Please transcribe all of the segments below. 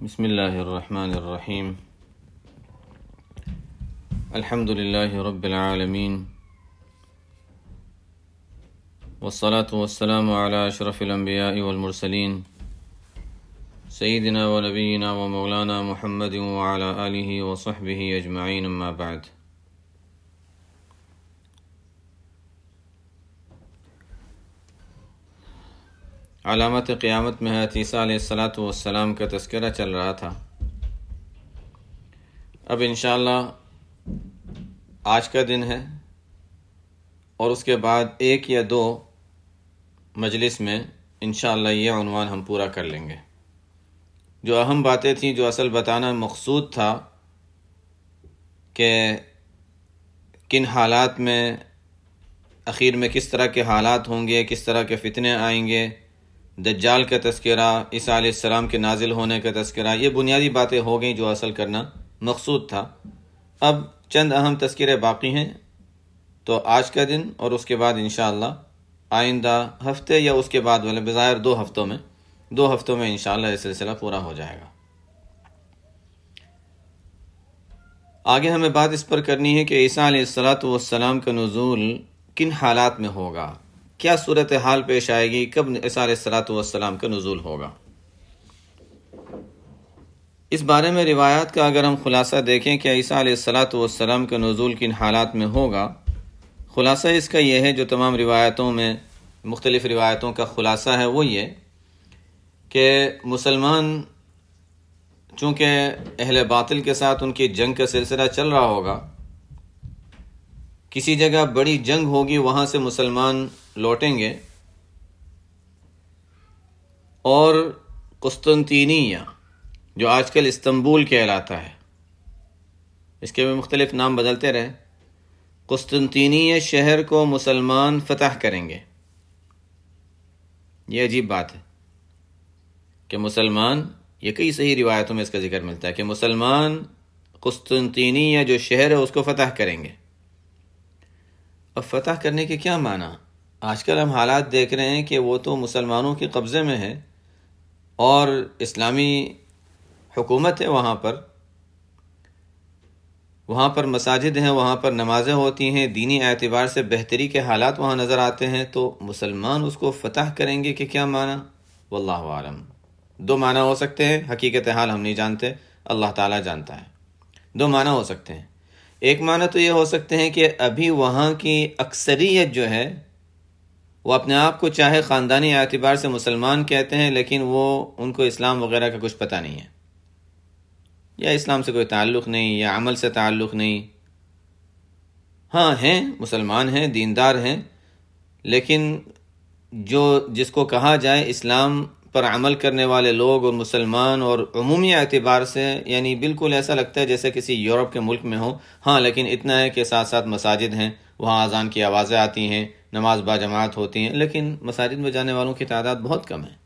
بسم اللہ الرحمن الرحیم الحمد للہ رب العالمین والصلاة والسلام علی اشرف الانبیاء والمرسلین سیدنا و نبینا و مولانا محمد وعلی آلہ وصحبہ اجمعین اما بعد۔ علامت قیامت میں حضرت عیسیٰ علیہ السلام کا تذکرہ چل رہا تھا۔ اب انشاءاللہ آج کا دن ہے اور اس کے بعد ایک یا دو مجلس میں انشاءاللہ یہ عنوان ہم پورا کر لیں گے۔ جو اہم باتیں تھیں، جو اصل بتانا مقصود تھا کہ کن حالات میں اخیر میں کس طرح کے حالات ہوں گے، کس طرح کے فتنے آئیں گے، دجال کا تذکرہ، عیسیٰ علیہ السلام کے نازل ہونے کا تذکرہ، یہ بنیادی باتیں ہو گئیں جو اصل کرنا مقصود تھا۔ اب چند اہم تذکرے باقی ہیں، تو آج کا دن اور اس کے بعد انشاءاللہ آئندہ ہفتے یا اس کے بعد والے بظاہر دو ہفتوں میں انشاءاللہ یہ سلسلہ پورا ہو جائے گا۔ آگے ہمیں بات اس پر کرنی ہے کہ عیسیٰ علیہ السلام کا نزول کن حالات میں ہوگا، کیا صورتحال پیش آئے گی، کب عیسیٰ علیہ السلام کا نزول ہوگا۔ اس بارے میں روایات کا اگر ہم خلاصہ دیکھیں کہ عیسیٰ علیہ السلام کا نزول کن حالات میں ہوگا، خلاصہ اس کا یہ ہے، جو تمام روایتوں میں مختلف روایتوں کا خلاصہ ہے، وہ یہ کہ مسلمان چونکہ اہل باطل کے ساتھ ان کی جنگ کا سلسلہ چل رہا ہوگا، کسی جگہ بڑی جنگ ہوگی، وہاں سے مسلمان لوٹیں گے اور قسطنطینیہ جو آج کل استنبول کہلاتا ہے، اس کے بھی مختلف نام بدلتے رہے، قسطنطینیہ شہر کو مسلمان فتح کریں گے۔ یہ عجیب بات ہے کہ مسلمان، یہ کئی صحیح روایتوں میں اس کا ذکر ملتا ہے کہ مسلمان قسطنطینیہ جو شہر ہے اس کو فتح کریں گے۔ اب فتح کرنے کے کیا معنی؟ آج کل ہم حالات دیکھ رہے ہیں کہ وہ تو مسلمانوں کے قبضے میں ہے اور اسلامی حکومت ہے، وہاں پر مساجد ہیں، وہاں پر نمازیں ہوتی ہیں، دینی اعتبار سے بہتری کے حالات وہاں نظر آتے ہیں، تو مسلمان اس کو فتح کریں گے کہ کیا معنی؟ واللہ عالم۔ دو معنی ہو سکتے ہیں، حقیقت حال ہم نہیں جانتے، اللہ تعالیٰ جانتا ہے۔ دو معنی ہو سکتے ہیں۔ ایک معنی تو یہ ہو سکتے ہیں کہ ابھی وہاں کی اکثریت جو ہے وہ اپنے آپ کو چاہے خاندانی اعتبار سے مسلمان کہتے ہیں، لیکن وہ ان کو اسلام وغیرہ کا کچھ پتہ نہیں ہے، یا اسلام سے کوئی تعلق نہیں، یا عمل سے تعلق نہیں۔ ہاں ہیں، مسلمان ہیں، دیندار ہیں، لیکن جس کو کہا جائے اسلام پر عمل کرنے والے لوگ اور مسلمان، اور عمومی اعتبار سے یعنی بالکل ایسا لگتا ہے جیسے کسی یورپ کے ملک میں ہو۔ ہاں، لیکن اتنا ہے کہ ساتھ ساتھ مساجد ہیں، وہاں اذان کی آوازیں آتی ہیں، نماز باجماعت ہوتی ہیں، لیکن مساجد میں جانے والوں کی تعداد بہت کم ہے۔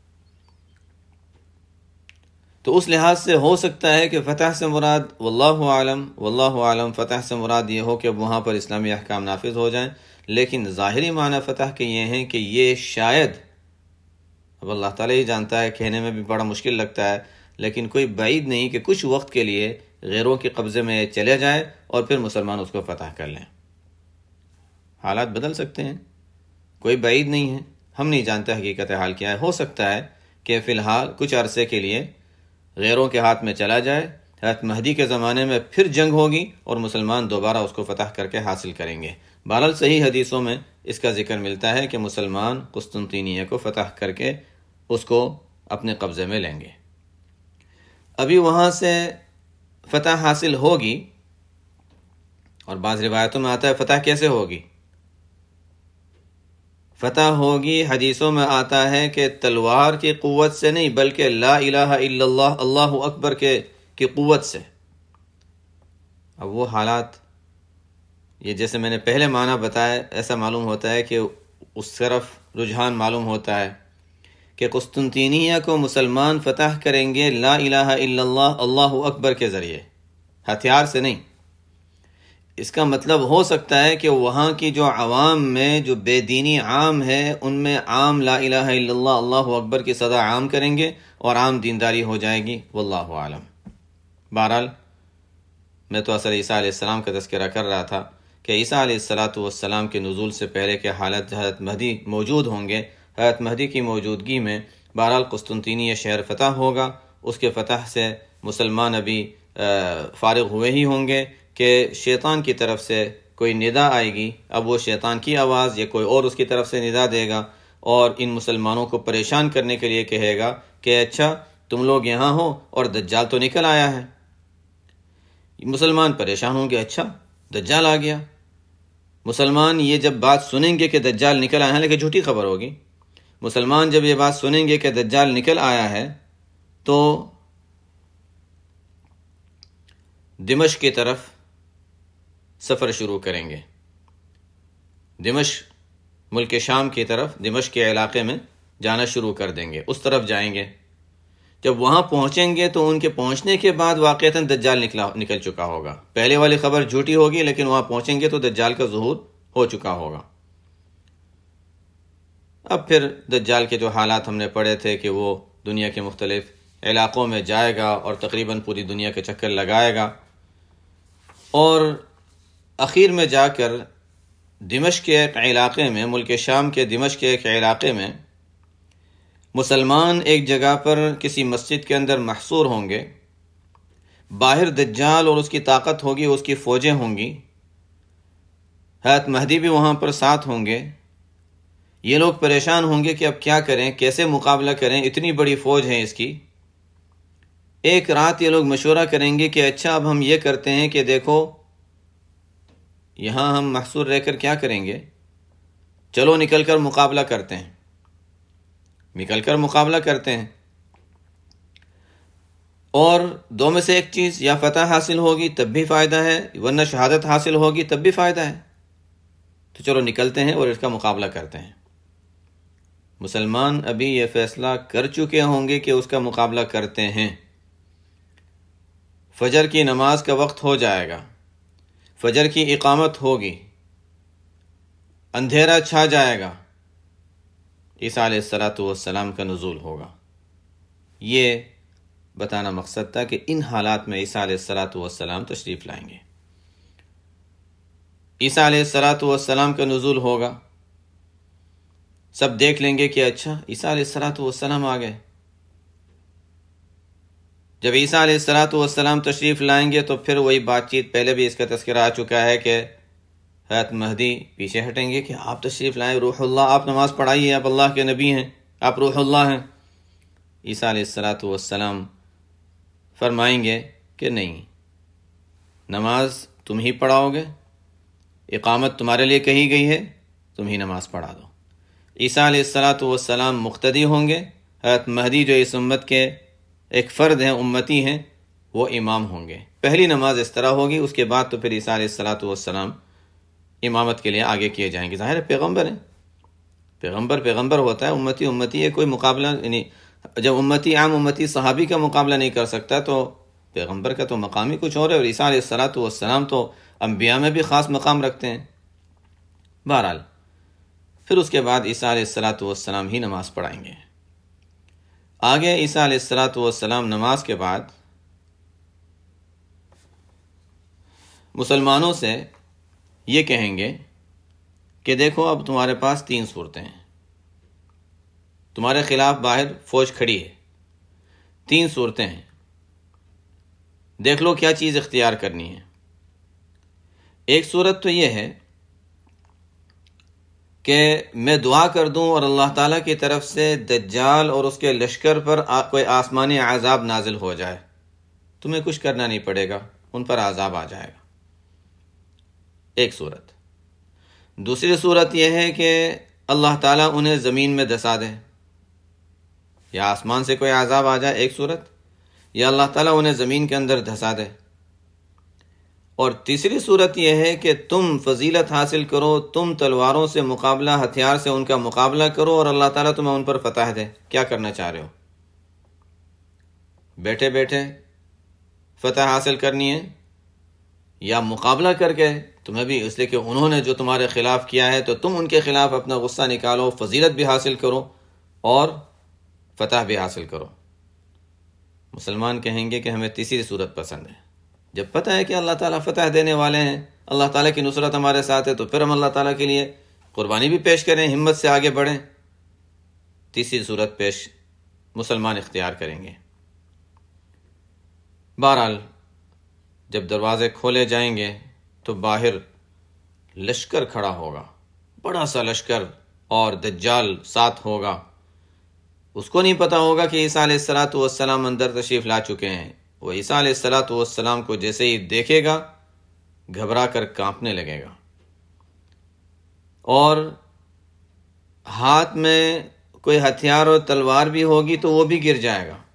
تو اس لحاظ سے ہو سکتا ہے کہ فتح سے مراد، واللہ عالم، فتح سے مراد یہ ہو کہ وہاں پر اسلامی احکام نافذ ہو جائیں، لیکن ظاہری معنی فتح کے یہ ہیں کہ یہ شاید، اب اللہ تعالیٰ ہی جانتا ہے، کہنے میں بھی بڑا مشکل لگتا ہے، لیکن کوئی بعید نہیں کہ کچھ وقت کے لیے غیروں کے قبضے میں چلے جائے اور پھر مسلمان اس کو فتح کر لیں۔ حالات بدل سکتے ہیں، کوئی بعید نہیں ہے، ہم نہیں جانتے حقیقت حال کیا ہے۔ ہو سکتا ہے کہ فی الحال کچھ عرصے کے لیے غیروں کے ہاتھ میں چلا جائے، حضرت مہدی کے زمانے میں پھر جنگ ہوگی اور مسلمان دوبارہ اس کو فتح کر کے حاصل کریں گے۔ بہرحال صحیح حدیثوں میں اس کا ذکر ملتا ہے کہ مسلمان قسطنطینیہ کو فتح کر کے اس کو اپنے قبضے میں لیں گے۔ ابھی وہاں سے فتح حاصل ہوگی، اور بعض روایتوں میں آتا ہے فتح کیسے ہوگی؟ فتح ہوگی، حدیثوں میں آتا ہے کہ تلوار کی قوت سے نہیں، بلکہ لا الہ الا اللہ، اللہ اکبر کی قوت سے۔ اب وہ حالات، یہ جیسے میں نے پہلے معنی بتایا، ایسا معلوم ہوتا ہے کہ اس طرف رجحان معلوم ہوتا ہے کہ قسطنطینیہ کو مسلمان فتح کریں گے لا الہ الا اللہ، اللہ اکبر کے ذریعے، ہتھیار سے نہیں۔ اس کا مطلب ہو سکتا ہے کہ وہاں کی جو عوام میں جو بے دینی عام ہے، ان میں عام لا الہ الا اللہ، اللہ اکبر کی صدا عام کریں گے، اور عام دینداری ہو جائے گی، واللہ عالم۔ بہرحال میں تو اصل عیسیٰ علیہ السلام کا تذکرہ کر رہا تھا کہ عیسیٰ علیہ السلام کے نزول سے پہلے کے حالت حضرت مہدی موجود ہوں گے، حضرت مہدی کی موجودگی میں بہرحال قسطنطینیہ شہر فتح ہوگا، اس کے فتح سے مسلمان ابھی فارغ ہوئے ہی ہوں گے کہ شیطان کی طرف سے کوئی ندا آئے گی، اب وہ شیطان کی آواز یا کوئی اور اس کی طرف سے ندا دے گا اور ان مسلمانوں کو پریشان کرنے کے لیے کہے گا کہ اچھا تم لوگ یہاں ہو اور دجال تو نکل آیا ہے۔ مسلمان پریشان ہوں گے، اچھا دجال آ گیا۔ مسلمان یہ جب بات سنیں گے کہ دجال نکل آیا ہے، لیکن جھوٹی خبر ہوگی، مسلمان جب یہ بات سنیں گے کہ دجال نکل آیا ہے تو دمشق کی طرف سفر شروع کریں گے، دمشق ملک شام کی طرف، دمشق کے علاقے میں جانا شروع کر دیں گے، اس طرف جائیں گے۔ جب وہاں پہنچیں گے تو ان کے پہنچنے کے بعد واقعتاً دجال نکل چکا ہوگا، پہلے والی خبر جھوٹی ہوگی لیکن وہاں پہنچیں گے تو دجال کا ظہور ہو چکا ہوگا۔ اب پھر دجال کے جو حالات ہم نے پڑھے تھے کہ وہ دنیا کے مختلف علاقوں میں جائے گا اور تقریباً پوری دنیا کے چکر لگائے گا، اور اخیر میں جا کر دمشق کے ایک علاقے میں، ملک شام کے دمشق کے ایک علاقے میں مسلمان ایک جگہ پر کسی مسجد کے اندر محصور ہوں گے، باہر دجال اور اس کی طاقت ہوگی، اس کی فوجیں ہوں گی، حضرت مہدی بھی وہاں پر ساتھ ہوں گے۔ یہ لوگ پریشان ہوں گے کہ اب کیا کریں، کیسے مقابلہ کریں، اتنی بڑی فوج ہے اس کی۔ ایک رات یہ لوگ مشورہ کریں گے کہ اچھا اب ہم یہ کرتے ہیں کہ دیکھو یہاں ہم محصور رہ کر کیا کریں گے، چلو نکل کر مقابلہ کرتے ہیں، نکل کر مقابلہ کرتے ہیں، اور دو میں سے ایک چیز، یا فتح حاصل ہوگی تب بھی فائدہ ہے، ورنہ شہادت حاصل ہوگی تب بھی فائدہ ہے، تو چلو نکلتے ہیں اور اس کا مقابلہ کرتے ہیں۔ مسلمان ابھی یہ فیصلہ کر چکے ہوں گے کہ اس کا مقابلہ کرتے ہیں۔ فجر کی نماز کا وقت ہو جائے گا، فجر کی اقامت ہوگی، اندھیرا چھا جائے گا، عیسیٰ علیہ السلام کا نزول ہوگا۔ یہ بتانا مقصد تھا کہ ان حالات میں عیسیٰ علیہ السلام تشریف لائیں گے، عیسیٰ علیہ السلام کا نزول ہوگا، سب دیکھ لیں گے کہ اچھا عیسیٰ علیہ السلام آ گئے۔ جب عیسیٰ علیہ السلام تشریف لائیں گے تو پھر وہی بات چیت، پہلے بھی اس کا تذکرہ آ چکا ہے کہ حضرت مہدی پیچھے ہٹیں گے کہ آپ تشریف لائیں، روح اللہ، آپ نماز پڑھائیے، آپ اللہ کے نبی ہیں، آپ روح اللہ ہیں۔ عیسیٰ علیہ السلام فرمائیں گے کہ نہیں، نماز تم ہی پڑھاؤ گے، اقامت تمہارے لیے کہی گئی ہے، تم ہی نماز پڑھا دو۔ عیسیٰ علیہ السلام مقتدی ہوں گے، حضرت مہدی جو اس امت کے ایک فرد ہیں، امتی ہیں، وہ امام ہوں گے۔ پہلی نماز اس طرح ہوگی، اس کے بعد تو پھر عیسیٰ علیہ السلام امامت کے لیے آگے کیے جائیں گے۔ ظاہر ہے پیغمبر ہیں، پیغمبر ہوتا ہے، امتی ہے، کوئی مقابلہ، یعنی جب عام امتی صحابی کا مقابلہ نہیں کر سکتا تو پیغمبر کا تو مقام ہی کچھ اور ہے، اور عیسیٰ علیہ السلام تو انبیاء میں بھی خاص مقام رکھتے ہیں۔ بہرحال پھر اس کے بعد عیسیٰ علیہ السلام ہی نماز پڑھائیں گے۔ آگے عیسیٰ علیہ السلام نماز کے بعد مسلمانوں سے یہ کہیں گے کہ دیکھو اب تمہارے پاس 3 صورتیں ہیں، تمہارے خلاف باہر فوج کھڑی ہے، 3 صورتیں ہیں، دیکھ لو کیا چیز اختیار کرنی ہے۔ ایک صورت تو یہ ہے کہ میں دعا کر دوں اور اللہ تعالیٰ کی طرف سے دجال اور اس کے لشکر پر کوئی آسمانی عذاب نازل ہو جائے، تمہیں کچھ کرنا نہیں پڑے گا، ان پر عذاب آ جائے گا، ایک صورت۔ دوسری صورت یہ ہے کہ اللہ تعالیٰ انہیں زمین میں دھسا دے، یا آسمان سے کوئی عذاب آ جائے، ایک صورت، یا اللہ تعالیٰ انہیں زمین کے اندر دھسا دے۔ اور تیسری صورت یہ ہے کہ تم فضیلت حاصل کرو، تم تلواروں سے مقابلہ، ہتھیار سے ان کا مقابلہ کرو اور اللہ تعالیٰ تمہیں ان پر فتح دے۔ کیا کرنا چاہ رہے ہو؟ بیٹھے بیٹھے فتح حاصل کرنی ہے، یا مقابلہ کر کے تمہیں بھی، اس لیے کہ انہوں نے جو تمہارے خلاف کیا ہے تو تم ان کے خلاف اپنا غصہ نکالو، فضیلت بھی حاصل کرو اور فتح بھی حاصل کرو۔ مسلمان کہیں گے کہ ہمیں تیسری صورت پسند ہے. جب پتہ ہے کہ اللہ تعالیٰ فتح دینے والے ہیں، اللہ تعالیٰ کی نصرت ہمارے ساتھ ہے، تو پھر ہم اللہ تعالیٰ کے لیے قربانی بھی پیش کریں، ہمت سے آگے بڑھیں. تیسری صورت پیش مسلمان اختیار کریں گے. بہرحال جب دروازے کھولے جائیں گے تو باہر لشکر کھڑا ہوگا، بڑا سا لشکر، اور دجال ساتھ ہوگا. اس کو نہیں پتا ہوگا کہ عیسیٰ علیہ السلام اندر تشریف لا چکے ہیں. وہ عیسیٰ علیہ السلام کو جیسے ہی دیکھے گا گھبرا کر کانپنے لگے گا، اور ہاتھ میں کوئی ہتھیار اور تلوار بھی ہوگی تو وہ بھی گر جائے گا.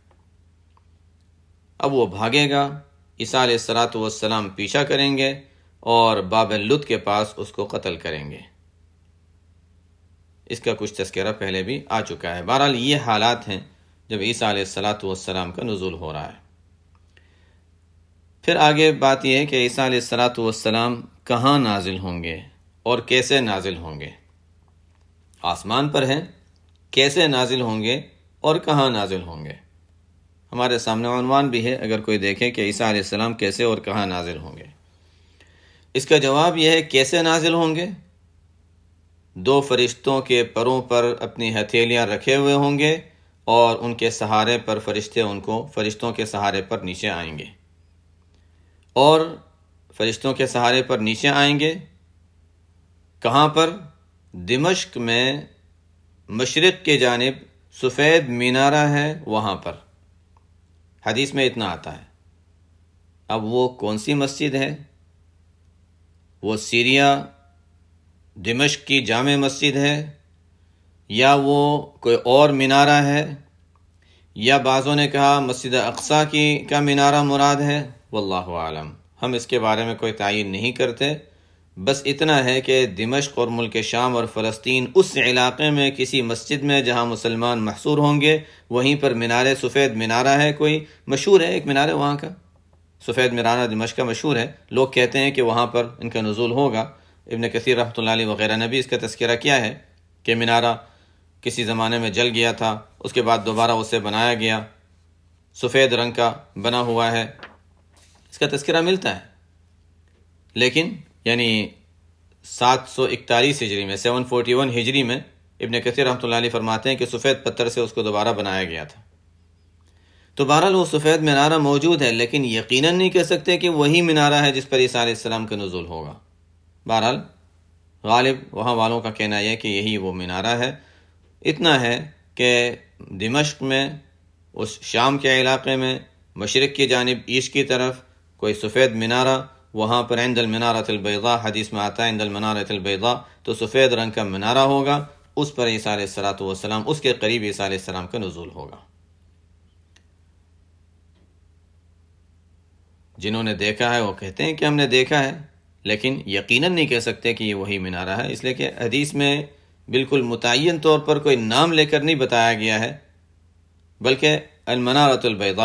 اب وہ بھاگے گا، عیسیٰ علیہ السلام پیچھا کریں گے اور باب لد کے پاس اس کو قتل کریں گے. اس کا کچھ تذکرہ پہلے بھی آ چکا ہے. بہرحال یہ حالات ہیں جب عیسیٰ علیہ السلام کا نزول ہو رہا ہے. پھر آگے بات یہ ہے کہ عیسیٰ علیہ السلام کہاں نازل ہوں گے اور کیسے نازل ہوں گے. آسمان پر ہیں، کیسے نازل ہوں گے اور کہاں نازل ہوں گے. ہمارے سامنے عنوان بھی ہے، اگر کوئی دیکھے کہ عیسیٰ علیہ السلام کیسے اور کہاں نازل ہوں گے. اس کا جواب یہ ہے کیسے نازل ہوں گے. 2 فرشتوں کے پروں پر اپنی ہتھیلیاں رکھے ہوئے ہوں گے اور ان کے سہارے پر فرشتوں کے سہارے پر نیچے آئیں گے. اور فرشتوں کے سہارے پر نیچے آئیں گے کہاں پر؟ دمشق میں مشرق کے جانب سفید مینارہ ہے، وہاں پر. حدیث میں اتنا آتا ہے. اب وہ کون سی مسجد ہے؟ وہ سیریا دمشق کی جامع مسجد ہے، یا وہ کوئی اور مینارہ ہے، یا بعضوں نے کہا مسجد اقصی کا مینارہ مراد ہے. واللہ عالم، ہم اس کے بارے میں کوئی تعین نہیں کرتے. بس اتنا ہے کہ دمشق اور ملک شام اور فلسطین اس علاقے میں کسی مسجد میں جہاں مسلمان محصور ہوں گے، وہیں پر مینارے سفید مینارہ ہے، کوئی مشہور ہے ایک مینارہ وہاں کا، سفید مینارہ دمشق کا مشہور ہے. لوگ کہتے ہیں کہ وہاں پر ان کا نزول ہوگا. ابن کثیر رحمۃ اللہ علیہ وغیرہ نے بھی اس کا تذکرہ کیا ہے کہ مینارہ کسی زمانے میں جل گیا تھا، اس کے بعد دوبارہ اسے بنایا گیا، سفید رنگ کا بنا ہوا ہے. اس کا تذکرہ ملتا ہے. لیکن یعنی 741 ہجری میں 741 ہجری میں ابن کثیر رحمۃ اللہ علیہ فرماتے ہیں کہ سفید پتھر سے اس کو دوبارہ بنایا گیا تھا. تو بہرحال وہ سفید مینارہ موجود ہے، لیکن یقیناً نہیں کہہ سکتے کہ وہی مینارہ ہے جس پر عیسیٰ علیہ السلام کا نزول ہوگا. بہرحال غالب وہاں والوں کا کہنا یہ کہ یہی وہ مینارہ ہے. اتنا ہے کہ دمشق میں، اس شام کے علاقے میں، مشرق کی جانب ایسٹ کی طرف کوئی سفید مینارہ، وہاں پر عند المنارۃ البیضاء، حدیث میں آتا ہے عند المنارۃ البیضاء، تو سفید رنگ کا مینارہ ہوگا، اس پر عیسیٰ علیہ السلام، اس کے قریب عیسیٰ علیہ السلام کا نزول ہوگا. جنہوں نے دیکھا ہے وہ کہتے ہیں کہ ہم نے دیکھا ہے، لیکن یقیناً نہیں کہہ سکتے کہ یہ وہی مینارہ ہے، اس لیے کہ حدیث میں بالکل متعین طور پر کوئی نام لے کر نہیں بتایا گیا ہے، بلکہ المنارۃ البیضاء.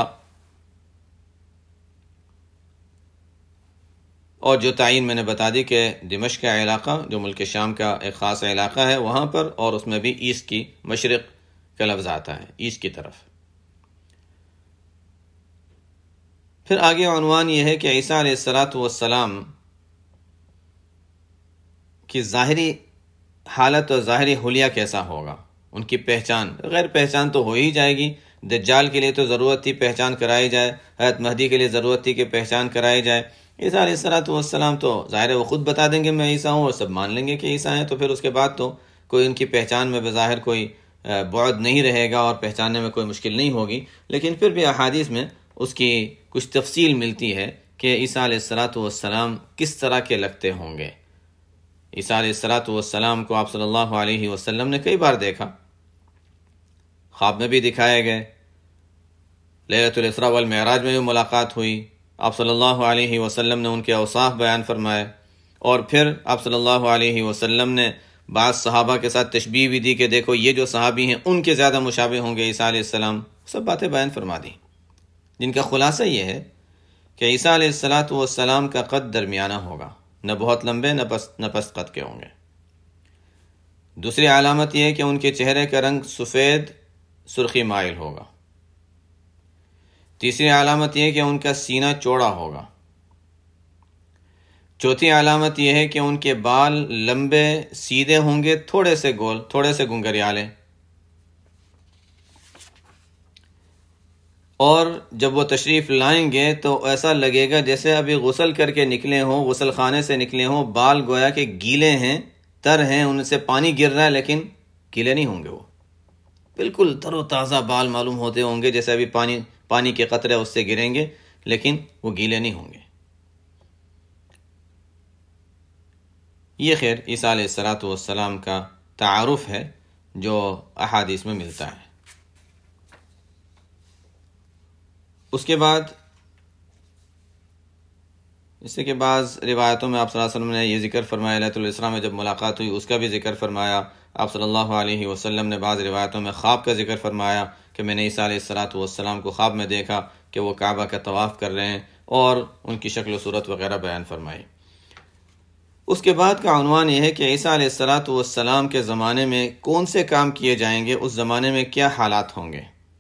اور جو تعین میں نے بتا دی کہ دمشق کا علاقہ جو ملک شام کا ایک خاص علاقہ ہے وہاں پر، اور اس میں بھی ایسٹ کی، مشرق کا لفظ آتا ہے، ایسٹ کی طرف. پھر آگے عنوان یہ ہے کہ عیسیٰ علیہ السلام کی ظاہری حالت اور ظاہری حلیہ کیسا ہوگا، ان کی پہچان. غیر پہچان تو ہو ہی جائے گی. دجال کے لیے تو ضرورت تھی پہچان کرائی جائے، حضرت مہدی کے لیے ضرورت تھی کہ پہچان کرائی جائے. عیسیٰ علیہ السلام تو ظاہر ہے وہ خود بتا دیں گے میں عیسیٰ ہوں، اور سب مان لیں گے کہ عیسیٰ ہیں، تو پھر اس کے بعد تو کوئی ان کی پہچان میں بظاہر کوئی بعد نہیں رہے گا اور پہچاننے میں کوئی مشکل نہیں ہوگی. لیکن پھر بھی احادیث میں اس کی کچھ تفصیل ملتی ہے کہ عیسیٰ علیہ السلام کس طرح کے لگتے ہوں گے. عیسیٰ علیہ السلام کو آپ صلی اللہ علیہ وسلم نے کئی بار دیکھا، خواب میں بھی دکھائے گئے، لیلۃ الاسراء والمعراج میں بھی ملاقات ہوئی. آپ صلی اللہ علیہ وسلم نے ان کے اوصاف بیان فرمائے، اور پھر آپ صلی اللہ علیہ وسلم نے بعض صحابہ کے ساتھ تشبیہ بھی دی کہ دیکھو یہ جو صحابی ہیں ان کے زیادہ مشابہ ہوں گے عیسیٰ علیہ السلام. سب باتیں بیان فرما دی، جن کا خلاصہ یہ ہے کہ عیسیٰ علیہ السلام کا قد درمیانہ ہوگا، نہ بہت لمبے نہ پست قد کے ہوں گے. دوسری علامت یہ ہے کہ ان کے چہرے کا رنگ سفید سرخی مائل ہوگا. تیسری علامت یہ ہے کہ ان کا سینہ چوڑا ہوگا۔ چوتھی علامت یہ ہے کہ ان کے بال لمبے سیدھے ہوں گے، تھوڑے سے گول، تھوڑے سے گنگریالے، اور جب وہ تشریف لائیں گے تو ایسا لگے گا جیسے ابھی غسل کر کے نکلے ہوں، غسل خانے سے نکلے ہوں، بال گویا کہ گیلے ہیں، تر ہیں، ان سے پانی گر رہا ہے لیکن گیلے نہیں ہوں گے، وہ بالکل تر و تازہ بال معلوم ہوتے ہوں گے، جیسے ابھی پانی کے قطرے اس سے گریں گے لیکن وہ گیلے نہیں ہوں گے۔ یہ خیر عیسیٰ علیہ السلام کا تعارف ہے جو احادیث میں ملتا ہے۔ اس کے بعد اس سے کہ بعض روایتوں میں آپ صلی اللہ علیہ وسلم نے یہ ذکر فرمایا، لیلۃ الاسراء میں جب ملاقات ہوئی اس کا بھی ذکر فرمایا۔ آپ صلی اللہ علیہ وسلم نے بعض روایتوں میں خواب کا ذکر فرمایا کہ میں نے عیسیٰ علیہ السلام کو خواب میں دیکھا کہ وہ کعبہ کا طواف کر رہے ہیں، اور ان کی شکل و صورت وغیرہ بیان فرمائی۔ اس کے بعد کا عنوان یہ ہے کہ عیسیٰ علیہ السلام کے زمانے میں کون سے کام کیے جائیں گے، اس زمانے میں کیا حالات ہوں گے۔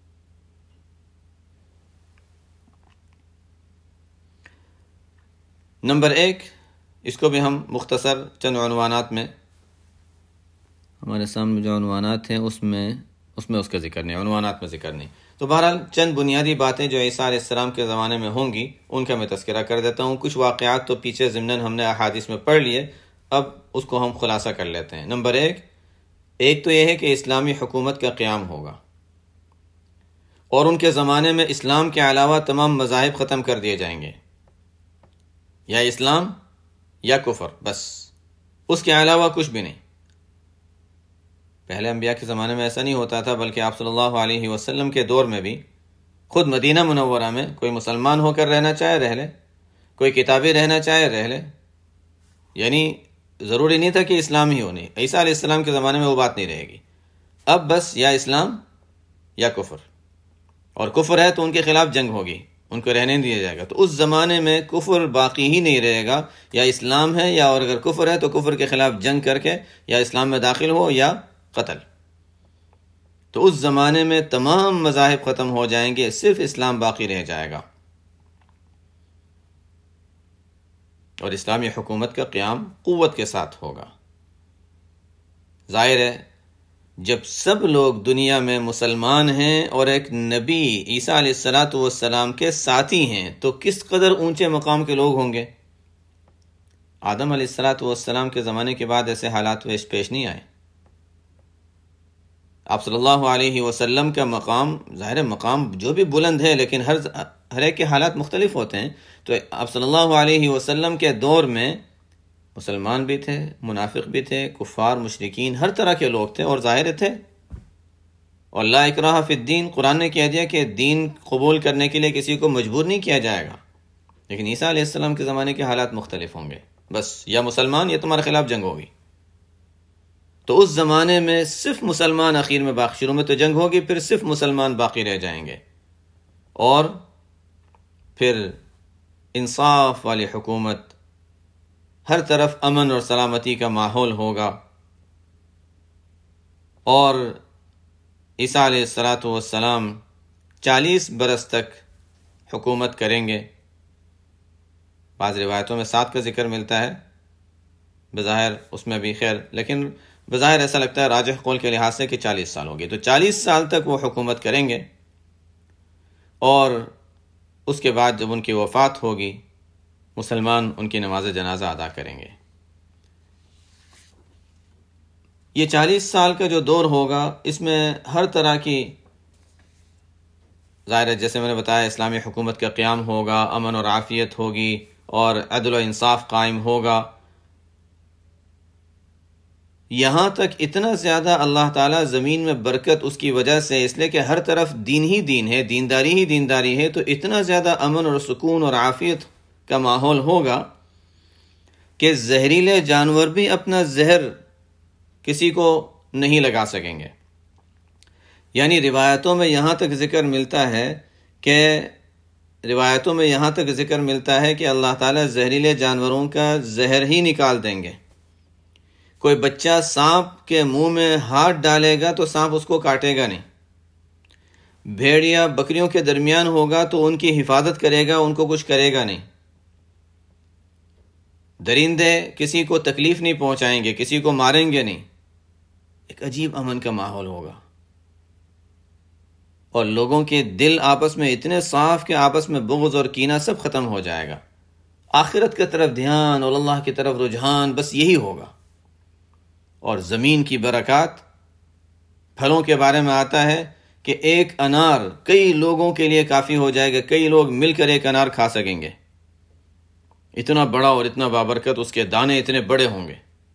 نمبر 1، اس کو بھی ہم مختصر چند عنوانات میں، ہمارے سامنے جو عنوانات ہیں اس میں اس کا ذکر نہیں، عنوانات میں ذکر نہیں، تو بہرحال چند بنیادی باتیں جو عیسیٰ علیہ السلام کے زمانے میں ہوں گی ان کا میں تذکرہ کر دیتا ہوں۔ کچھ واقعات تو پیچھے ضمناً ہم نے احادیث میں پڑھ لیے، اب اس کو ہم خلاصہ کر لیتے ہیں۔ نمبر 1 تو یہ ہے کہ اسلامی حکومت کا قیام ہوگا، اور ان کے زمانے میں اسلام کے علاوہ تمام مذاہب ختم کر دیے جائیں گے، یا اسلام یا کفر، بس اس کے علاوہ کچھ بھی نہیں۔ پہلے انبیاء کے زمانے میں ایسا نہیں ہوتا تھا، بلکہ آپ صلی اللہ علیہ وسلم کے دور میں بھی خود مدینہ منورہ میں کوئی مسلمان ہو کر رہنا چاہے رہ لے، کوئی کتابی رہنا چاہے رہ لے، یعنی ضروری نہیں تھا کہ اسلام ہی ہونے۔ عیسیٰ علیہ السلام کے زمانے میں وہ بات نہیں رہے گی، اب بس یا اسلام یا کفر، اور کفر ہے تو ان کے خلاف جنگ ہوگی، ان کو رہنے نہیں دیا جائے گا۔ تو اس زمانے میں کفر باقی ہی نہیں رہے گا، یا اسلام ہے، یا اور اگر کفر ہے تو کفر کے خلاف جنگ کر کے یا اسلام میں داخل ہو یا قتل۔ تو اس زمانے میں تمام مذاہب ختم ہو جائیں گے، صرف اسلام باقی رہ جائے گا، اور اسلامی حکومت کا قیام قوت کے ساتھ ہوگا۔ ظاہر ہے جب سب لوگ دنیا میں مسلمان ہیں اور ایک نبی عیسیٰ علیہ السلام کے ساتھی ہیں تو کس قدر اونچے مقام کے لوگ ہوں گے۔ آدم علیہ السلام کے زمانے کے بعد ایسے حالات پیش نہیں آئے۔ آپ صلی اللہ علیہ وسلم کا مقام، ظاہر مقام جو بھی بلند ہے، لیکن ہر ایک کے حالات مختلف ہوتے ہیں۔ تو آپ صلی اللہ علیہ وسلم کے دور میں مسلمان بھی تھے، منافق بھی تھے، کفار، مشرکین، ہر طرح کے لوگ تھے، اور ظاہر تھے۔ اور لا اکراہ فی الدین، قرآن نے کہہ دیا کہ دین قبول کرنے کے لیے کسی کو مجبور نہیں کیا جائے گا، لیکن عیسیٰ علیہ السلام کے زمانے کے حالات مختلف ہوں گے، بس یا مسلمان یا تمہارے خلاف جنگ ہوگی۔ تو اس زمانے میں صرف مسلمان آخر میں باقی، شروع میں تو جنگ ہوگی، پھر صرف مسلمان باقی رہ جائیں گے، اور پھر انصاف والی حکومت، ہر طرف امن اور سلامتی کا ماحول ہوگا، اور عیسیٰ علیہ السلام 40 برس تک حکومت کریں گے۔ بعض روایتوں میں 7 کا ذکر ملتا ہے، بظاہر اس میں بھی خیر، لیکن بظاہر ایسا لگتا ہے راجح قول کے لحاظ سے کہ 40 سال ہوگی۔ تو 40 سال تک وہ حکومت کریں گے، اور اس کے بعد جب ان کی وفات ہوگی مسلمان ان کی نماز جنازہ ادا کریں گے۔ یہ 40 سال کا جو دور ہوگا اس میں ہر طرح کی، ظاہر ہے جیسے میں نے بتایا اسلامی حکومت کا قیام ہوگا، امن اور عافیت ہوگی، اور عدل و انصاف قائم ہوگا۔ یہاں تک اتنا زیادہ اللہ تعالیٰ زمین میں برکت اس کی وجہ سے، اس لیے کہ ہر طرف دین ہی دین ہے، دینداری ہی دینداری ہے، تو اتنا زیادہ امن اور سکون اور عافیت کا ماحول ہوگا کہ زہریلے جانور بھی اپنا زہر کسی کو نہیں لگا سکیں گے۔ یعنی روایتوں میں یہاں تک ذکر ملتا ہے کہ اللہ تعالیٰ زہریلے جانوروں کا زہر ہی نکال دیں گے۔ کوئی بچہ سانپ کے منہ میں ہاتھ ڈالے گا تو سانپ اس کو کاٹے گا نہیں، بھیڑیا بکریوں کے درمیان ہوگا تو ان کی حفاظت کرے گا، ان کو کچھ کرے گا نہیں۔ درندے کسی کو تکلیف نہیں پہنچائیں گے، کسی کو ماریں گے نہیں۔ ایک عجیب امن کا ماحول ہوگا، اور لوگوں کے دل آپس میں اتنے صاف کہ آپس میں بغض اور کینہ سب ختم ہو جائے گا۔ آخرت کی طرف دھیان اور اللہ کی طرف رجحان، بس یہی ہوگا۔ اور زمین کی برکات، پھلوں کے بارے میں آتا ہے کہ ایک انار کئی لوگوں کے لیے کافی ہو جائے گا، کئی لوگ مل کر ایک انار کھا سکیں گے، اتنا بڑا اور اتنا بابرکت، اس کے دانے اتنے بڑے ہوں گے۔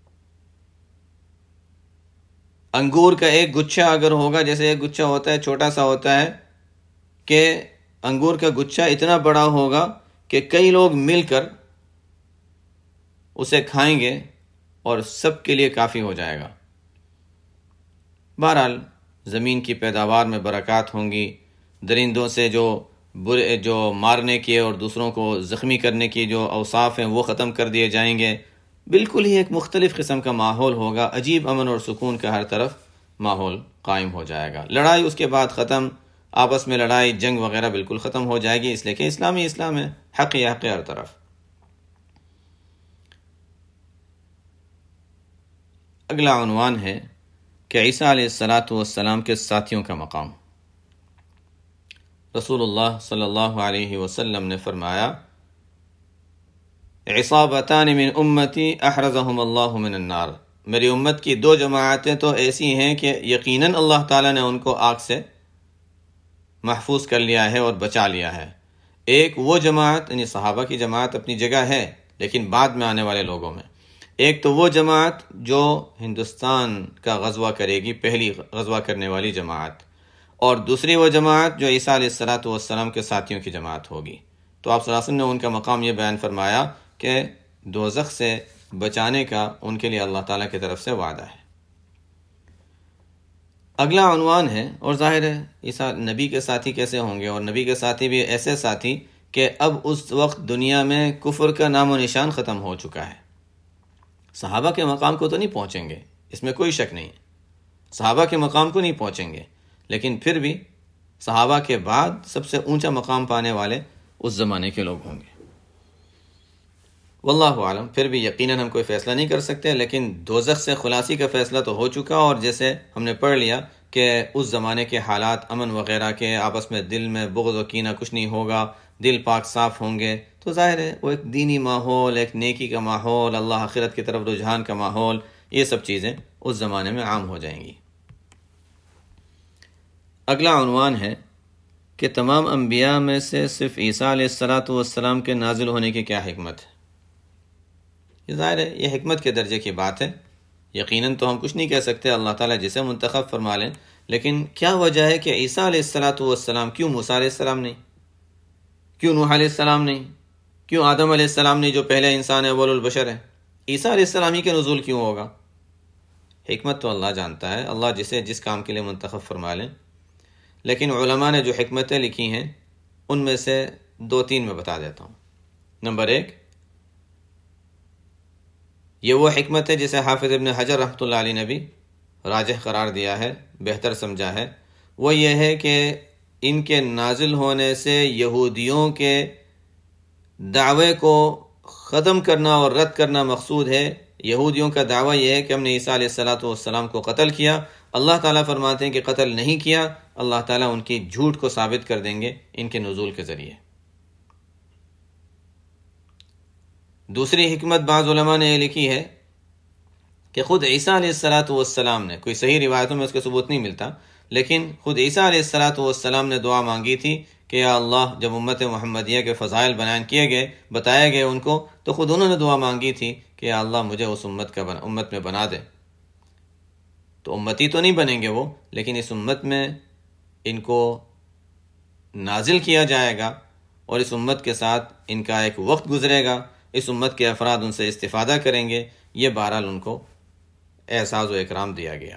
انگور کا ایک گچھا اگر ہوگا، جیسے ایک گچھا ہوتا ہے چھوٹا سا ہوتا ہے، کہ انگور کا گچھا اتنا بڑا ہوگا کہ کئی لوگ مل کر اسے کھائیں گے اور سب کے لیے کافی ہو جائے گا۔ بہرحال زمین کی پیداوار میں برکات ہوں گی، درندوں سے جو مارنے کے اور دوسروں کو زخمی کرنے کی جو اوصاف ہیں وہ ختم کر دیے جائیں گے۔ بالکل ہی ایک مختلف قسم کا ماحول ہوگا، عجیب امن اور سکون کا ہر طرف ماحول قائم ہو جائے گا۔ لڑائی اس کے بعد ختم، آپس میں لڑائی جنگ وغیرہ بالکل ختم ہو جائے گی، اس لیے کہ اسلامی اسلام ہے، حق ہی حق ہر طرف۔ اگلا عنوان ہے کہ عیسیٰ علیہ السلام کے ساتھیوں کا مقام۔ رسول اللہ صلی اللہ علیہ وسلم نے فرمایا، عصابتان من امتی احرزہم اللہ من النار، میری امت کی دو جماعتیں تو ایسی ہیں کہ یقیناً اللہ تعالیٰ نے ان کو آگ سے محفوظ کر لیا ہے اور بچا لیا ہے۔ ایک وہ جماعت، یعنی صحابہ کی جماعت اپنی جگہ ہے، لیکن بعد میں آنے والے لوگوں میں ایک تو وہ جماعت جو ہندوستان کا غزوہ کرے گی، پہلی غزوہ کرنے والی جماعت، اور دوسری وہ جماعت جو عیسیٰ علیہ السلام کے ساتھیوں کی جماعت ہوگی۔ تو آپ صلی اللہ علیہ وسلم نے ان کا مقام یہ بیان فرمایا کہ دوزخ سے بچانے کا ان کے لیے اللہ تعالیٰ کی طرف سے وعدہ ہے۔ اگلا عنوان ہے، اور ظاہر ہے عیسیٰ نبی کے ساتھی کیسے ہوں گے، اور نبی کے ساتھی بھی ایسے ساتھی کہ اب اس وقت دنیا میں کفر کا نام و نشان ختم ہو چکا ہے۔ صحابہ کے مقام کو تو نہیں پہنچیں گے، اس میں کوئی شک نہیں، صحابہ کے مقام کو نہیں پہنچیں گے، لیکن پھر بھی صحابہ کے بعد سب سے اونچا مقام پانے والے اس زمانے کے لوگ ہوں گے۔ واللہ عالم، پھر بھی یقیناً ہم کوئی فیصلہ نہیں کر سکتے، لیکن دوزخ سے خلاصی کا فیصلہ تو ہو چکا، اور جیسے ہم نے پڑھ لیا کہ اس زمانے کے حالات امن وغیرہ کے، آپس میں دل میں بغض و کینہ کچھ نہیں ہوگا، دل پاک صاف ہوں گے، تو ظاہر ہے وہ ایک دینی ماحول، ایک نیکی کا ماحول، اللہ آخرت کی طرف رجحان کا ماحول، یہ سب چیزیں اس زمانے میں عام ہو جائیں گی۔ اگلا عنوان ہے کہ تمام انبیاء میں سے صرف عیسیٰ علیہ السلام کے نازل ہونے کی کیا حکمت ہے؟ یہ ظاہر ہے یہ حکمت کے درجے کی بات ہے، یقیناً تو ہم کچھ نہیں کہہ سکتے، اللہ تعالیٰ جسے منتخب فرما لیں، لیکن کیا وجہ ہے کہ عیسیٰ علیہ السلام کیوں موسیٰ علیہ السلام نہیں، کیوں نوح علیہ السلام نہیں، کیوں آدم علیہ السلام نہیں جو پہلے انسان ہے، اول البشر ہے، عیسیٰ علیہ السلام ہی کے نزول کیوں ہوگا؟ حکمت تو اللہ جانتا ہے، اللہ جسے جس کام کے لیے منتخب فرما لیں، لیکن علماء نے جو حکمتیں لکھی ہیں ان میں سے دو تین میں بتا دیتا ہوں۔ نمبر ایک، یہ وہ حکمت ہے جسے حافظ ابن حجر رحمۃ اللہ علیہ نے بھی راجح قرار دیا ہے، بہتر سمجھا ہے، وہ یہ ہے کہ ان کے نازل ہونے سے یہودیوں کے دعوے کو ختم کرنا اور رد کرنا مقصود ہے۔ یہودیوں کا دعویٰ یہ ہے کہ ہم نے عیسیٰ علیہ السلام کو قتل کیا، اللہ تعالیٰ فرماتے ہیں کہ قتل نہیں کیا، اللہ تعالیٰ ان کی جھوٹ کو ثابت کر دیں گے ان کے نزول کے ذریعے۔ دوسری حکمت بعض علماء نے یہ لکھی ہے کہ خود عیسیٰ علیہ السلام نے، کوئی صحیح روایتوں میں اس کا ثبوت نہیں ملتا، لیکن خود عیسیٰ علیہ السلام نے دعا مانگی تھی کہ یا اللہ، جب امت محمدیہ کے فضائل بیان کیے گئے، بتائے گئے ان کو، تو خود انہوں نے دعا مانگی تھی کہ یا اللہ مجھے اس امت میں بنا دے۔ تو امتی تو نہیں بنیں گے وہ، لیکن اس امت میں ان کو نازل کیا جائے گا، اور اس امت کے ساتھ ان کا ایک وقت گزرے گا، اس امت کے افراد ان سے استفادہ کریں گے، یہ بہرحال ان کو اعزاز و اکرام دیا گیا۔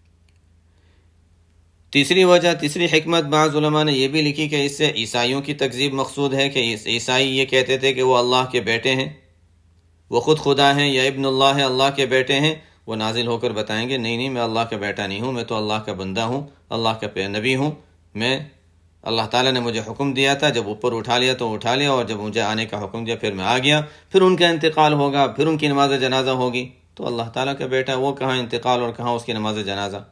تیسری حکمت بعض علماء نے یہ بھی لکھی کہ اس سے عیسائیوں کی تکذیب مقصود ہے، کہ عیسائی یہ کہتے تھے کہ وہ اللہ کے بیٹے ہیں، وہ خود خدا ہیں، یا ابن اللہ ہے، اللہ کے بیٹے ہیں، وہ نازل ہو کر بتائیں گے نہیں میں اللہ کا بیٹا نہیں ہوں، میں تو اللہ کا بندہ ہوں، اللہ کا نبی ہوں، میں اللہ تعالیٰ نے مجھے حکم دیا تھا، جب اوپر اٹھا لیا تو اٹھا لیا، اور جب مجھے آنے کا حکم دیا پھر میں آ گیا، پھر ان کا انتقال ہوگا، پھر ان کی نماز جنازہ ہوگی، تو اللہ تعالیٰ کا بیٹا وہ کہاں انتقال اور کہاں اس کی نماز جنازہ۔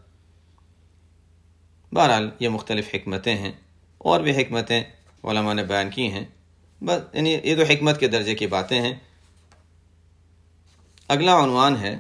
بہرحال یہ مختلف حکمتیں ہیں، اور بھی حکمتیں علماء نے بیان کی ہیں، بس یعنی یہ تو حکمت کے درجے کی باتیں ہیں۔ اگلا عنوان ہے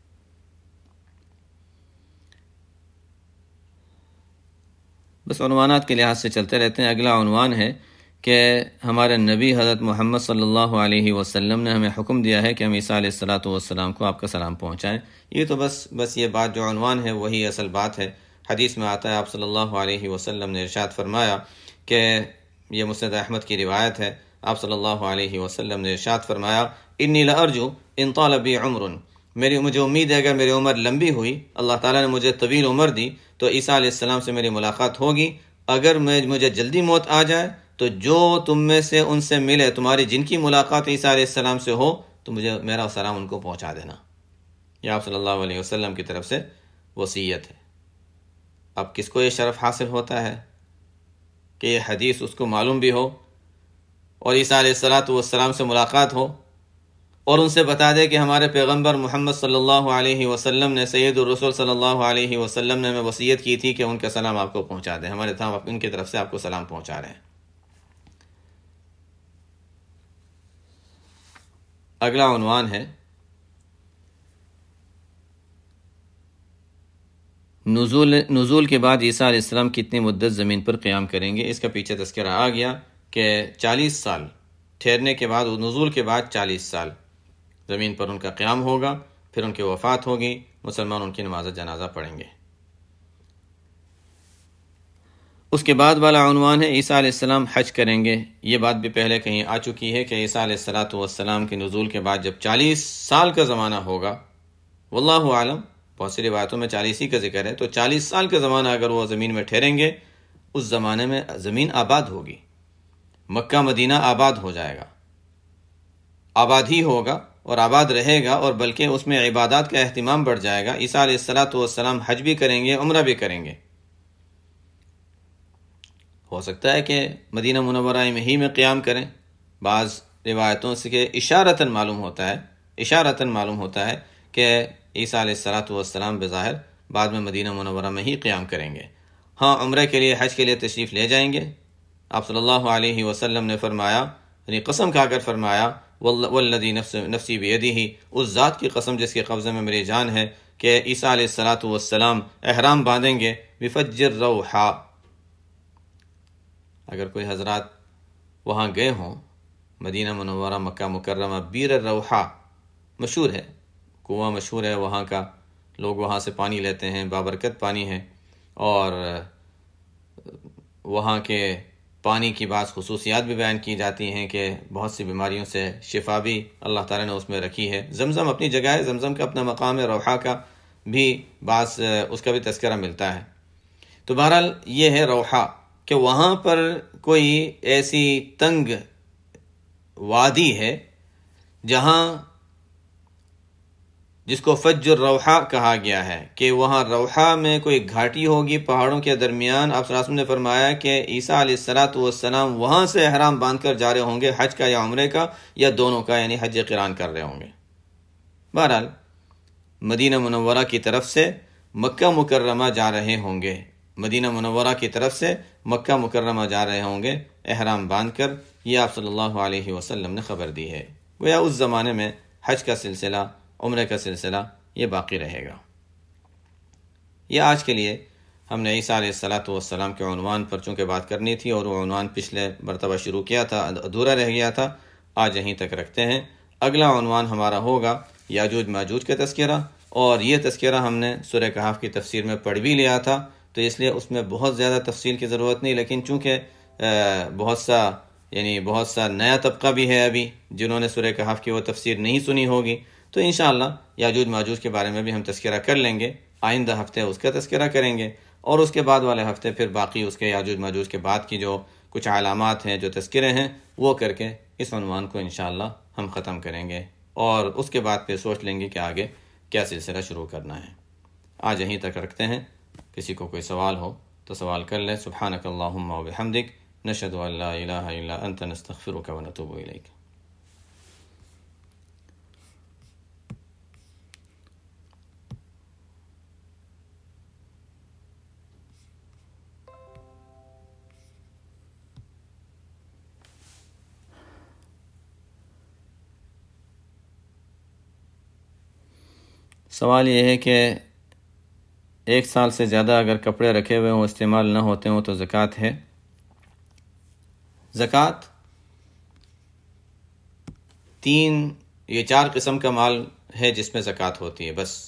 بس عنوانات کے لحاظ سے چلتے رہتے ہیں۔ اگلا عنوان ہے کہ ہمارے نبی حضرت محمد صلی اللہ علیہ وسلم نے ہمیں حکم دیا ہے کہ ہم عیسیٰ علیہ السلام کو آپ کا سلام پہنچائیں۔ یہ تو بس یہ بات جو عنوان ہے وہی اصل بات ہے۔ حدیث میں آتا ہے، آپ صلی اللہ علیہ وسلم نے ارشاد فرمایا کہ یہ مسند احمد کی روایت ہے، آپ صلی اللہ علیہ وسلم نے ارشاد فرمایا، انی لارجو ان طال بی عمر، مجھے امید ہے اگر میری عمر لمبی ہوئی، اللہ تعالیٰ نے مجھے طویل عمر دی، تو عیسیٰ علیہ السلام سے میری ملاقات ہوگی۔ اگر مجھے جلدی موت آ جائے تو جو تم میں سے ان سے ملے، تمہاری جن کی ملاقات عیسیٰ علیہ السلام سے ہو، تو مجھے میرا سلام ان کو پہنچا دینا۔ یہ آپ صلی اللہ علیہ وسلم کی طرف سے وصیت ہے۔ اب کس کو یہ شرف حاصل ہوتا ہے کہ یہ حدیث اس کو معلوم بھی ہو اور عیسیٰ علیہ السلام سے ملاقات ہو، اور ان سے بتا دے کہ ہمارے پیغمبر محمد صلی اللہ علیہ وسلم نے، سید الرسول صلی اللہ علیہ وسلم نے ہمیں وصیت کی تھی کہ ان کا سلام آپ کو پہنچا دیں، ہمارے تھا ان کی طرف سے آپ کو سلام پہنچا رہے ہیں۔ اگلا عنوان ہے نزول کے بعد عیسیٰ علیہ السلام کتنی مدت زمین پر قیام کریں گے۔ اس کا پیچھے تذکرہ آ گیا کہ 40 سال ٹھہرنے کے بعد، نزول کے بعد 40 سال زمین پر ان کا قیام ہوگا، پھر ان کی وفات ہوگی، مسلمان ان کی نماز جنازہ پڑھیں گے۔ اس کے بعد والا عنوان ہے عیسیٰ علیہ السلام حج کریں گے۔ یہ بات بھی پہلے کہیں آ چکی ہے کہ عیسیٰ علیہ السلام کے نزول کے بعد جب 40 سال کا زمانہ ہوگا، واللہ عالم، بہت سی روایتوں میں 40 ہی کا ذکر ہے، تو 40 سال کا زمانہ اگر وہ زمین میں ٹھہریں گے، اس زمانے میں زمین آباد ہوگی، مکہ مدینہ آباد ہو جائے گا، آباد ہی ہوگا اور آباد رہے گا، اور بلکہ اس میں عبادات کا اہتمام بڑھ جائے گا۔ عیسیٰ علیہ السلام حج بھی کریں گے، عمرہ بھی کریں گے۔ ہو سکتا ہے کہ مدینہ منورہ میں ہی میں قیام کریں، بعض روایتوں سے کہ اشارتاً معلوم ہوتا ہے کہ عیسیٰ علیہ السلام بظاہر بعد میں مدینہ منورہ میں ہی قیام کریں گے۔ ہاں، عمرہ کے لیے، حج کے لیے تشریف لے جائیں گے۔ آپ صلی اللہ علیہ وسلم نے فرمایا، یعنی قسم کھا کر فرمایا، والذی نفسی بیدہ، اس ذات کی قسم جس کے قبضے میں میری جان ہے، کہ عیسیٰ علیہ السلام احرام باندھیں گے بفجر روحا۔ اگر کوئی حضرات وہاں گئے ہوں، مدینہ منورہ، مکہ مکرمہ، بیر الروحا مشہور ہے، کنواں مشہور ہے وہاں کا، لوگ وہاں سے پانی لیتے ہیں، بابرکت پانی ہے، اور وہاں کے پانی کی بعض خصوصیات بھی بیان کی جاتی ہیں کہ بہت سی بیماریوں سے شفا بھی اللہ تعالیٰ نے اس میں رکھی ہے۔ زمزم اپنی جگہ ہے، زمزم کا اپنا مقام ہے، روحا کا بھی بعض اس کا بھی تذکرہ ملتا ہے۔ تو بہرحال یہ ہے روحا، کہ وہاں پر کوئی ایسی تنگ وادی ہے جہاں، جس کو فجر روحا کہا گیا ہے، کہ وہاں روحا میں کوئی گھاٹی ہوگی پہاڑوں کے درمیان۔ آپ صلی اللہ علیہ وسلم نے فرمایا کہ عیسیٰ علیہ السلام وہاں سے احرام باندھ کر جا رہے ہوں گے، حج کا یا عمرے کا یا دونوں کا، یعنی حج قران کر رہے ہوں گے۔ بہرحال مدینہ منورہ کی طرف سے مکہ مکرمہ جا رہے ہوں گے، مدینہ منورہ کی طرف سے مکہ مکرمہ جا رہے ہوں گے احرام باندھ کر، یہ آپ صلی اللہ علیہ وسلم نے خبر دی ہے۔ گویا اس زمانے میں حج کا سلسلہ، عمرے کا سلسلہ یہ باقی رہے گا۔ یہ آج کے لیے ہم نے عیسیٰ علیہ السلام کے عنوان پر چونکہ بات کرنی تھی، اور وہ عنوان پچھلے مرتبہ شروع کیا تھا، ادھورا رہ گیا تھا، آج یہیں تک رکھتے ہیں۔ اگلا عنوان ہمارا ہوگا یاجوج ماجوج کا تذکرہ، اور یہ تذکرہ ہم نے سورہ کہف کی تفسیر میں پڑھ بھی لیا تھا، تو اس لیے اس میں بہت زیادہ تفصیل کی ضرورت نہیں، لیکن چونکہ بہت سا نیا طبقہ بھی ہے ابھی جنہوں نے سورہ کہف کی وہ تفسیر نہیں سنی ہوگی، تو انشاءاللہ یاجوج ماجوج کے بارے میں بھی ہم تذکرہ کر لیں گے۔ آئندہ ہفتے اس کا تذکرہ کریں گے، اور اس کے بعد والے ہفتے پھر باقی اس کے یاجوج ماجوج کے بعد کی جو کچھ علامات ہیں، جو تذکرے ہیں، وہ کر کے اس عنوان کو انشاءاللہ ہم ختم کریں گے، اور اس کے بعد پھر سوچ لیں گے کہ آگے کیا سلسلہ شروع کرنا ہے۔ آج یہیں تک رکھتے ہیں، کسی کو کوئی سوال ہو تو سوال کر لیں. سبحانک اللہم و بحمدک نشہد ان لا الہ الا انت نستغفرک و نتوب الیک. سوال یہ ہے کہ 1 سال سے زیادہ اگر کپڑے رکھے ہوئے ہوں استعمال نہ ہوتے ہوں تو زکوٰۃ ہے؟ زکوٰۃ 4 قسم کا مال ہے جس میں زکوٰۃ ہوتی ہے بس.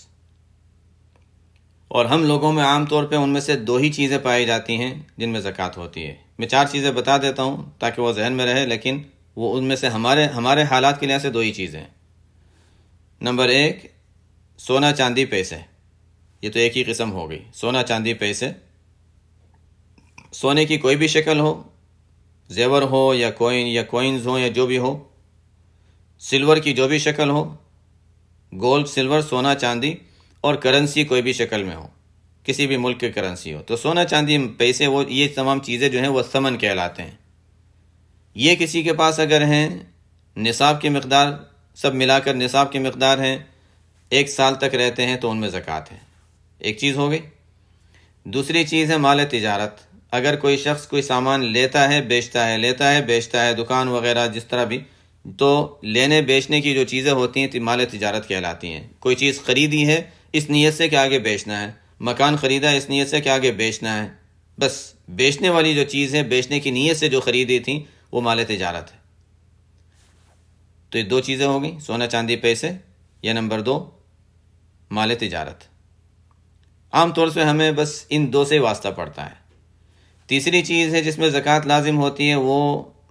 اور ہم لوگوں میں عام طور پہ ان میں سے 2 ہی چیزیں پائی جاتی ہیں جن میں زکوٰۃ ہوتی ہے. میں 4 چیزیں بتا دیتا ہوں تاکہ وہ ذہن میں رہے، لیکن وہ ان میں سے ہمارے حالات کے لحاظ سے 2 ہی چیزیں ہیں. نمبر 1 سونا چاندی پیسے. یہ تو ایک ہی قسم ہو گئی. سونا چاندی پیسے، سونے کی کوئی بھی شکل ہو، زیور ہو یا کوئنز ہو یا جو بھی ہو، سلور کی جو بھی شکل ہو، گولڈ سلور سونا چاندی، اور کرنسی کوئی بھی شکل میں ہو، کسی بھی ملک کی کرنسی ہو. تو سونا چاندی پیسے یہ تمام چیزیں جو ہیں وہ ثمن کہلاتے ہیں. یہ کسی کے پاس اگر ہیں، نصاب کی مقدار سب ملا کر نصاب کی مقدار ہیں، 1 سال تک رہتے ہیں تو ان میں زکوٰۃ ہے. ایک چیز ہو گئی. دوسری چیز ہے مال تجارت. اگر کوئی شخص کوئی سامان لیتا ہے بیچتا ہے دکان وغیرہ جس طرح بھی، تو لینے بیچنے کی جو چیزیں ہوتی ہیں مال تجارت کہلاتی ہیں. کوئی چیز خریدی ہے اس نیت سے کہ آگے بیچنا ہے، مکان خریدا اس نیت سے کہ آگے بیچنا ہے، بس بیچنے والی جو چیز ہے، بیچنے کی نیت سے جو خریدی تھی وہ مال تجارت ہے. تو یہ 2 چیزیں ہو گئیں، سونا چاندی پیسے یا نمبر 2 مال تجارت. عام طور سے ہمیں بس ان 2 سے واسطہ پڑتا ہے. تیسری چیز ہے جس میں زکوٰۃ لازم ہوتی ہے، وہ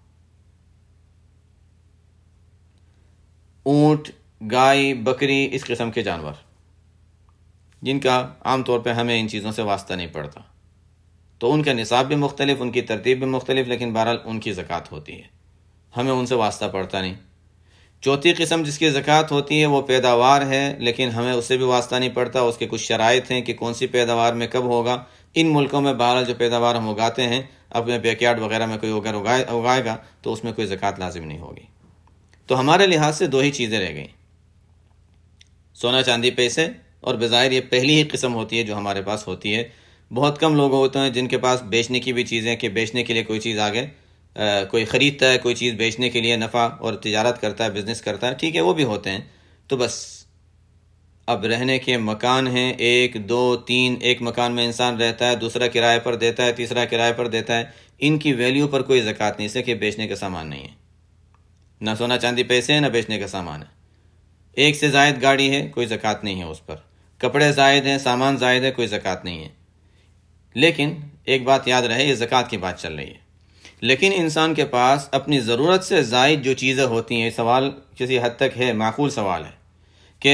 اونٹ، گائے، بکری، اس قسم کے جانور جن کا عام طور پہ ہمیں ان چیزوں سے واسطہ نہیں پڑتا. تو ان کا نصاب بھی مختلف، ان کی ترتیب بھی مختلف، لیکن بہرحال ان کی زکوٰۃ ہوتی ہے، ہمیں ان سے واسطہ پڑتا نہیں. چوتھی قسم جس کی زکوٰۃ ہوتی ہے وہ پیداوار ہے، لیکن ہمیں اس سے بھی واسطہ نہیں پڑتا. اس کے کچھ شرائط ہیں کہ کون سی پیداوار میں کب ہوگا. ان ملکوں میں بہرحال جو پیداوار ہم اگاتے ہیں اپنے بیک یارڈ وغیرہ میں کوئی اگر اگائے گا تو اس میں کوئی زکوٰۃ لازم نہیں ہوگی. تو ہمارے لحاظ سے 2 ہی چیزیں رہ گئیں، سونا چاندی پیسے، اور بظاہر یہ پہلی ہی قسم ہوتی ہے جو ہمارے پاس ہوتی ہے. بہت کم لوگ ہوتے ہیں جن کے پاس بیچنے کی بھی چیزیں، کہ بیچنے کے لیے کوئی چیز آگے کوئی خریدتا ہے، کوئی چیز بیچنے کے لیے نفع اور تجارت کرتا ہے، بزنس کرتا ہے، ٹھیک ہے وہ بھی ہوتے ہیں. تو بس اب رہنے کے مکان ہیں 1 2 3، ایک مکان میں انسان رہتا ہے، دوسرا کرائے پر دیتا ہے، تیسرا کرائے پر دیتا ہے، ان کی ویلیو پر کوئی زکوٰۃ نہیں، سے کہ بیچنے کا سامان نہیں ہے، نہ سونا چاندی پیسے ہیں نہ بیچنے کا سامان ہے. 1 سے زائد گاڑی ہے، کوئی زکوٰۃ نہیں ہے اس پر. کپڑے زائد ہیں، سامان زائد ہے، کوئی زکوٰۃ نہیں ہے. لیکن ایک بات یاد رہے، یہ زکوٰۃ کی بات چل رہی ہے. لیکن انسان کے پاس اپنی ضرورت سے زائد جو چیزیں ہوتی ہیں، یہ سوال کسی حد تک ہے، معقول سوال ہے، کہ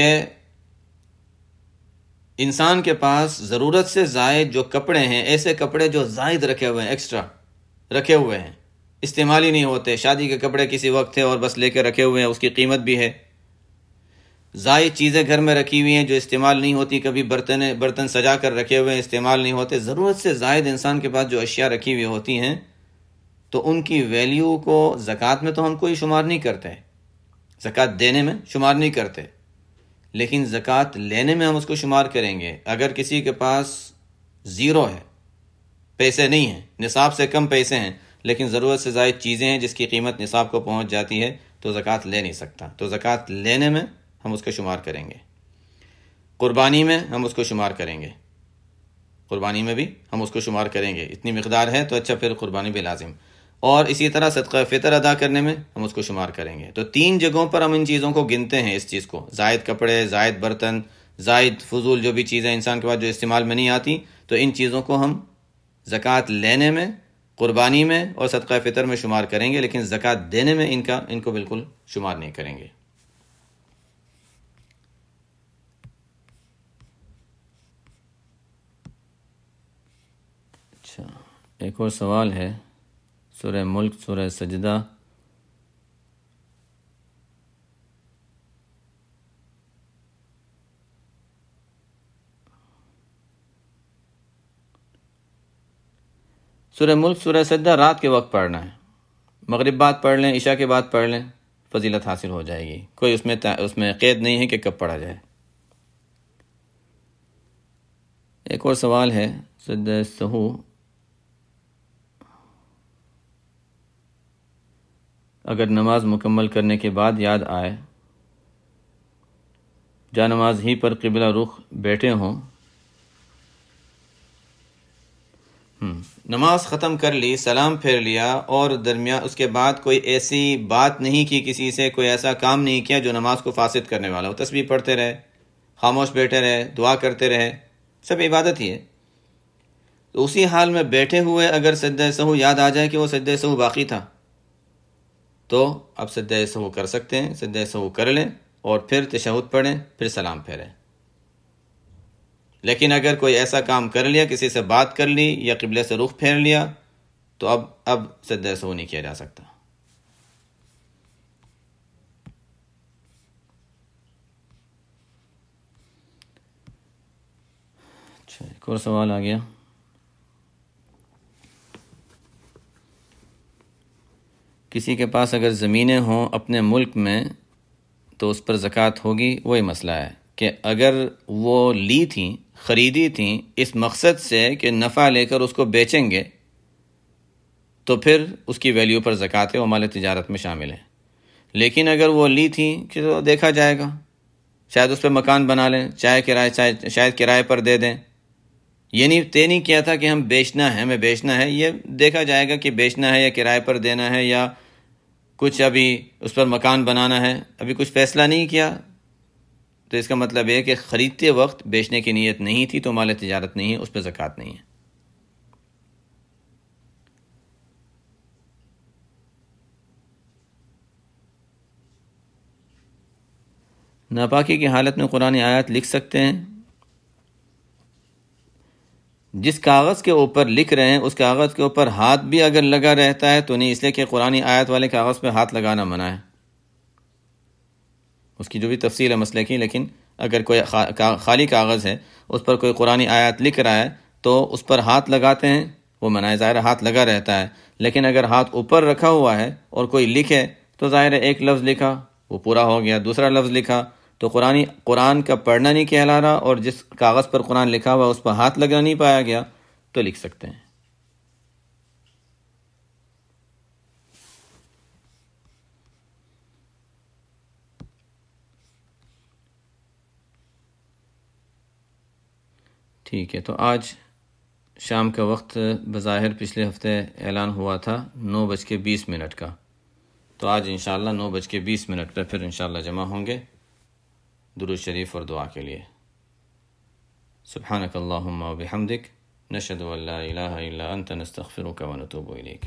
انسان کے پاس ضرورت سے زائد جو کپڑے ہیں، ایسے کپڑے جو زائد رکھے ہوئے ہیں، ایکسٹرا رکھے ہوئے ہیں، استعمال ہی نہیں ہوتے، شادی کے کپڑے کسی وقت تھے اور بس لے کے رکھے ہوئے ہیں، اس کی قیمت بھی ہے. زائد چیزیں گھر میں رکھی ہوئی ہیں جو استعمال نہیں ہوتی، کبھی برتن سجا کر رکھے ہوئے ہیں، استعمال نہیں ہوتے. ضرورت سے زائد انسان کے پاس جو اشیاء رکھی ہوئی ہوتی ہیں تو ان کی ویلیو کو زکوٰۃ میں تو ہم کوئی شمار نہیں کرتے، زکوٰۃ دینے میں شمار نہیں کرتے، لیکن زکوٰۃ لینے میں ہم اس کو شمار کریں گے. اگر کسی کے پاس 0 ہے، پیسے نہیں ہیں، نصاب سے کم پیسے ہیں، لیکن ضرورت سے زائد چیزیں ہیں جس کی قیمت نصاب کو پہنچ جاتی ہے، تو زکوٰۃ لے نہیں سکتا. تو زکوٰۃ لینے میں ہم اس کو شمار کریں گے، قربانی میں ہم اس کو شمار کریں گے، قربانی میں بھی ہم اس کو شمار کریں گے. اتنی مقدار ہے تو اچھا، پھر قربانی بھی لازم. اور اسی طرح صدقہ فطر ادا کرنے میں ہم اس کو شمار کریں گے. تو 3 جگہوں پر ہم ان چیزوں کو گنتے ہیں، اس چیز کو، زائد کپڑے، زائد برتن، زائد فضول جو بھی چیزیں انسان کے پاس جو استعمال میں نہیں آتی، تو ان چیزوں کو ہم زکوٰۃ لینے میں، قربانی میں اور صدقہ فطر میں شمار کریں گے، لیکن زکوٰۃ دینے میں ان کو بالکل شمار نہیں کریں گے. اچھا، ایک اور سوال ہے، سورہ ملک، سورہ سجدہ سورہ ملک، سورہ سجدہ رات کے وقت پڑھنا ہے، مغرب بعد پڑھ لیں، عشاء کے بعد پڑھ لیں، فضیلت حاصل ہو جائے گی، کوئی اس میں قید نہیں ہے کہ کب پڑھا جائے۔ ایک اور سوال ہے، سجدہ سہو اگر نماز مکمل کرنے کے بعد یاد آئے، جا نماز ہی پر قبلہ رخ بیٹھے ہوں، نماز ختم کر لی، سلام پھیر لیا، اور درمیان اس کے بعد کوئی ایسی بات نہیں کی کسی سے، کوئی ایسا کام نہیں کیا جو نماز کو فاسد کرنے والا ہو، تسبیح پڑھتے رہے، خاموش بیٹھے رہے، دعا کرتے رہے، سب عبادت ہی ہے، تو اسی حال میں بیٹھے ہوئے اگر سجدہ سہو یاد آ جائے کہ وہ سجدہ سہو باقی تھا، تو اب سجدہ سہو کر سکتے ہیں، سجدہ سہو کر لیں اور پھر تشہد پڑھیں، پھر سلام پھیریں۔ لیکن اگر کوئی ایسا کام کر لیا، کسی سے بات کر لی یا قبلے سے رخ پھیر لیا، تو اب سجدہ سہو نہیں کیا جا سکتا۔ اچھا، ایک اور سوال آ گیا، کسی کے پاس اگر زمینیں ہوں اپنے ملک میں تو اس پر زکوٰۃ ہوگی؟ وہی مسئلہ ہے کہ اگر وہ لی تھیں، خریدی تھیں اس مقصد سے کہ نفع لے کر اس کو بیچیں گے، تو پھر اس کی ویلیو پر زکوٰۃ ہے، وہ مال تجارت میں شامل ہے۔ لیکن اگر وہ لی تھیں کہ تو دیکھا جائے گا، شاید اس پہ مکان بنا لیں، شاید کرائے پر دے دیں، یہ نہیں کیا تھا کہ ہمیں بیچنا ہے، یہ دیکھا جائے گا کہ بیچنا ہے یا کرائے پر دینا ہے یا کچھ ابھی اس پر مکان بنانا ہے، ابھی کچھ فیصلہ نہیں کیا، تو اس کا مطلب ہے کہ خریدتے وقت بیچنے کی نیت نہیں تھی تو مال تجارت نہیں ہے، اس پہ زکوٰۃ نہیں ہے۔ ناپاکی کی حالت میں قرآن آیات لکھ سکتے ہیں؟ جس کاغذ کے اوپر لکھ رہے ہیں اس کاغذ کے اوپر ہاتھ بھی اگر لگا رہتا ہے تو نہیں، اس لیے کہ قرآن آیات والے کاغذ پہ ہاتھ لگانا منع ہے، اس کی جو بھی تفصیل ہے مسئلے کی، لیکن اگر کوئی خالی کاغذ ہے اس پر کوئی قرآن آیات لکھ رہا ہے تو اس پر ہاتھ لگاتے ہیں، وہ منع ہے، ظاہر ہاتھ لگا رہتا ہے، لیکن اگر ہاتھ اوپر رکھا ہوا ہے اور کوئی لکھے تو ظاہر ایک لفظ لکھا وہ پورا ہو گیا، دوسرا لفظ لکھا تو قرآن کا پڑھنا نہیں کہلا رہا، اور جس کاغذ پر قرآن لکھا ہوا اس پر ہاتھ لگا نہیں پایا گیا تو لکھ سکتے ہیں۔ ٹھیک ہے، تو آج شام کا وقت بظاہر پچھلے ہفتے اعلان ہوا تھا 9:20 کا، تو آج انشاءاللہ 9:20 پر پھر انشاءاللہ جمع ہوں گے درود شریف اور دعا کے لیے۔ سبحانک اللہم و بحمدک، نشہد ان لا الہ الا انت، نستغفرک و نتوب الیک۔